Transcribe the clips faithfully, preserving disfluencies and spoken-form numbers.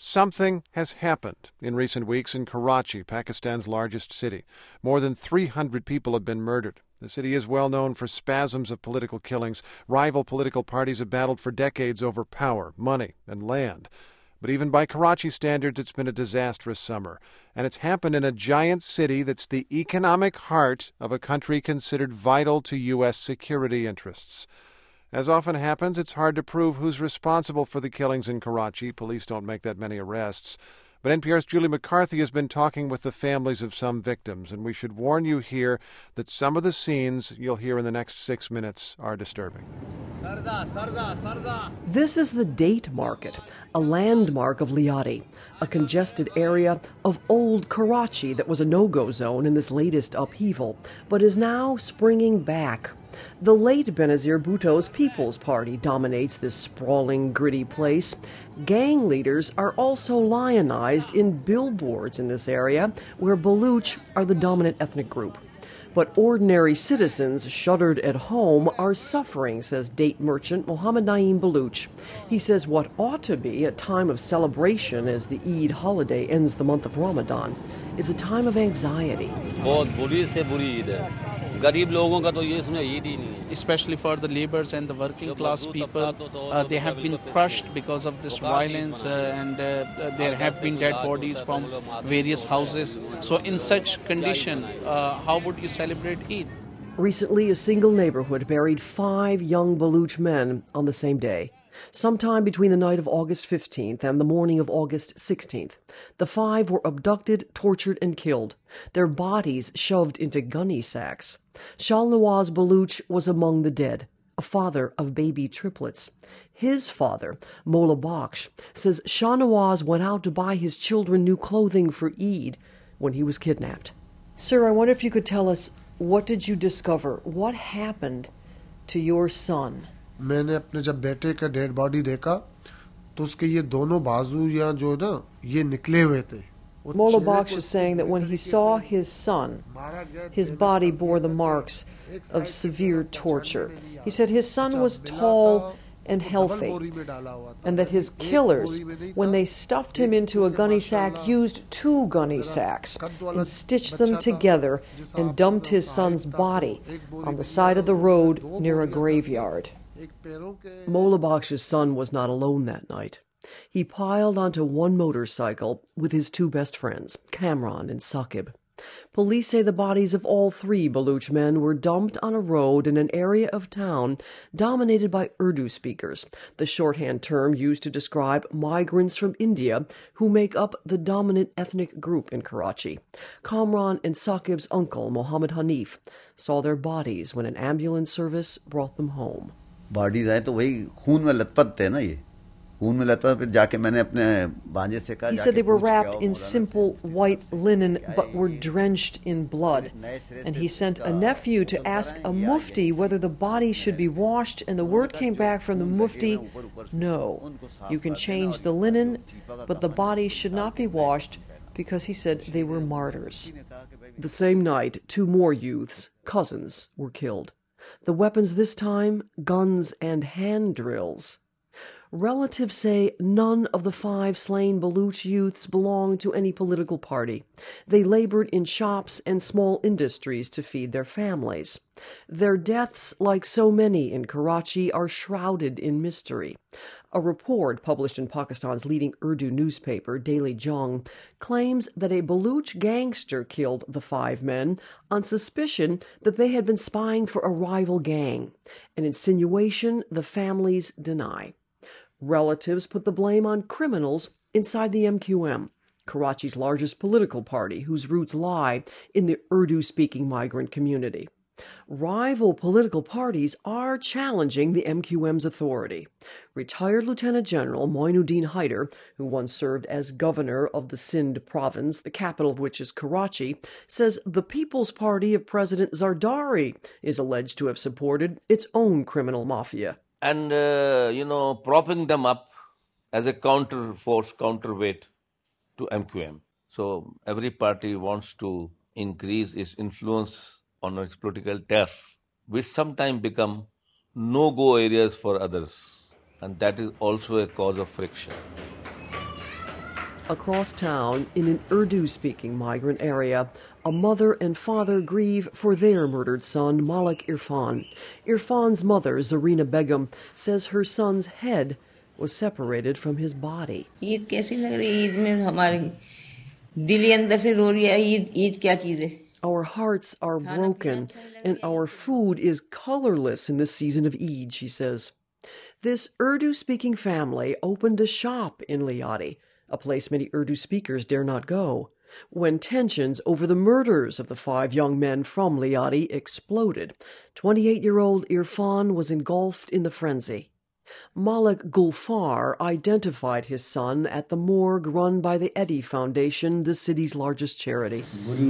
Something has happened in recent weeks in Karachi, Pakistan's largest city. More than three hundred people have been murdered. The city is well known for spasms of political killings. Rival political parties have battled for decades over power, money, and land. But even by Karachi standards, it's been a disastrous summer. And it's happened in a giant city that's the economic heart of a country considered vital to U S security interests. As often happens, it's hard to prove who's responsible for the killings in Karachi. Police don't make that many arrests. But N P R's Julie McCarthy has been talking with the families of some victims, and we should warn you here that some of the scenes you'll hear in the next six minutes are disturbing. This is the Date Market, a landmark of Liadi, a congested area of old Karachi that was a no-go zone in this latest upheaval, but is now springing back. The late Benazir Bhutto's People's Party dominates this sprawling, gritty place. Gang leaders are also lionized in billboards in this area, where Baluch are the dominant ethnic group. But ordinary citizens shuttered at home are suffering, says date merchant Mohammed Naeem Baluch. He says what ought to be a time of celebration as the Eid holiday ends the month of Ramadan is a time of anxiety. Especially for the laborers and the working class people, uh, they have been crushed because of this violence uh, and uh, there have been dead bodies from various houses. So in such condition, uh, how would you celebrate Eid? Recently, a single neighborhood buried five young Baluch men on the same day. Sometime between the night of August fifteenth and the morning of August sixteenth, the five were abducted, tortured, and killed, their bodies shoved into gunny sacks. Shalnawaz Baluch was among the dead, a father of baby triplets. His father, Mola Bakhsh, says Shahnawaz went out to buy his children new clothing for Eid when he was kidnapped. Sir, I wonder if you could tell us, what did you discover? What happened to your son? मैंने अपने जब बेटे का dead body देखा तो उसके ये दोनों बाजू या जो ना ये निकले हुए थे. Mola Bakhsh is saying that when he saw his son, his body bore the marks of severe torture. He said his son was tall and healthy, and that his killers, when they stuffed him into a gunny sack, used two gunny sacks and stitched them together and dumped his son's body on the side of the road near a graveyard. Mola Bakhsh's son was not alone that night. He piled onto one motorcycle with his two best friends, Kamran and Saqib. Police say the bodies of all three Baluch men were dumped on a road in an area of town dominated by Urdu speakers, the shorthand term used to describe migrants from India who make up the dominant ethnic group in Karachi. Kamran and Saqib's uncle, Mohammed Hanif, saw their bodies when an ambulance service brought them home. Bodies आए तो वही खून में लथपथ थे ना ये खून में लथपथ फिर जाके मैंने अपने भांजे से कहा. He said they were wrapped in simple white linen but were drenched in blood, and he sent a nephew to ask a mufti whether the body should be washed, and the word came back from the mufti, no, you can change the linen but the body should not be washed, because he said they were martyrs. The same night, two more youths, cousins, were killed. The weapons this time, guns and hand drills. Relatives say none of the five slain Baluch youths belonged to any political party. They labored in shops and small industries to feed their families. Their deaths, like so many in Karachi, are shrouded in mystery. A report published in Pakistan's leading Urdu newspaper, Daily Jang, claims that a Baluch gangster killed the five men on suspicion that they had been spying for a rival gang, an insinuation the families deny. Relatives put the blame on criminals inside the M Q M, Karachi's largest political party, whose roots lie in the Urdu-speaking migrant community. Rival political parties are challenging the M Q M's authority. Retired Lieutenant General Moinuddin Haider, who once served as governor of the Sindh province, the capital of which is Karachi, says the People's Party of President Zardari is alleged to have supported its own criminal mafia. And, uh, you know, propping them up as a counter force, counterweight to M Q M. So every party wants to increase its influence on its political turf, which sometimes become no-go areas for others. And that is also a cause of friction. Across town, in an Urdu-speaking migrant area, a mother and father grieve for their murdered son, Malik Irfan. Irfan's mother, Zarina Begum, says her son's head was separated from his body. Our hearts are broken, and our food is colorless in this season of Eid, she says. This Urdu-speaking family opened a shop in Liadi, a place many Urdu speakers dare not go, when tensions over the murders of the five young men from Liadi exploded. twenty-eight-year-old Irfan was engulfed in the frenzy. Malik Gulfar identified his son at the morgue run by the Eddy Foundation, the city's largest charity.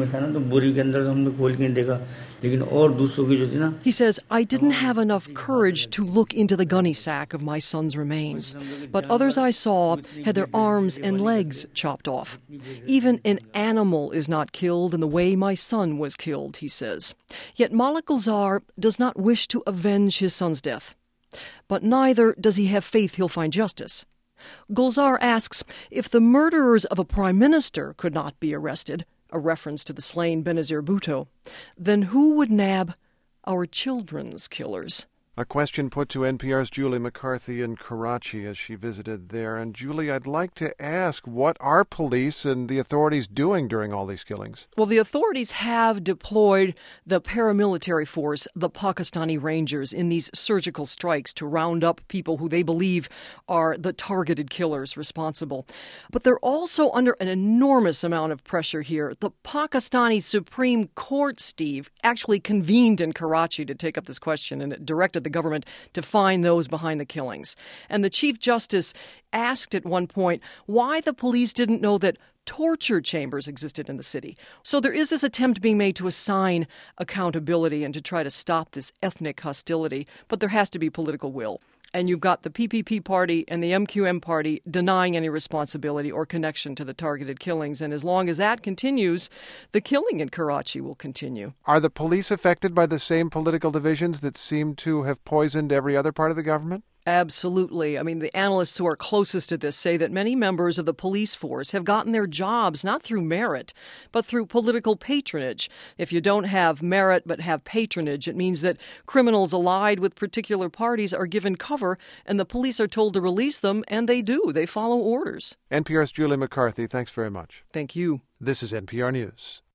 He says, I didn't have enough courage to look into the gunny sack of my son's remains, but others I saw had their arms and legs chopped off. Even an animal is not killed in the way my son was killed, he says. Yet Malik Gulzar does not wish to avenge his son's death. But neither does he have faith he'll find justice. Gulzar asks if the murderers of a prime minister could not be arrested, a reference to the slain Benazir Bhutto, then who would nab our children's killers? A question put to N P R's Julie McCarthy in Karachi as she visited there. And Julie, I'd like to ask, what are police and the authorities doing during all these killings? Well, the authorities have deployed the paramilitary force, the Pakistani Rangers, in these surgical strikes to round up people who they believe are the targeted killers responsible. But they're also under an enormous amount of pressure here. The Pakistani Supreme Court, Steve, actually convened in Karachi to take up this question, and it directed the government to find those behind the killings. And the Chief Justice asked at one point why the police didn't know that torture chambers existed in the city. So there is this attempt being made to assign accountability and to try to stop this ethnic hostility, but there has to be political will. And you've got the P P P party and the M Q M party denying any responsibility or connection to the targeted killings. And as long as that continues, the killing in Karachi will continue. Are the police affected by the same political divisions that seem to have poisoned every other part of the government? Absolutely. I mean, the analysts who are closest to this say that many members of the police force have gotten their jobs not through merit, but through political patronage. If you don't have merit but have patronage, it means that criminals allied with particular parties are given cover and the police are told to release them, and they do. They follow orders. N P R's Julie McCarthy, thanks very much. Thank you. This is N P R News.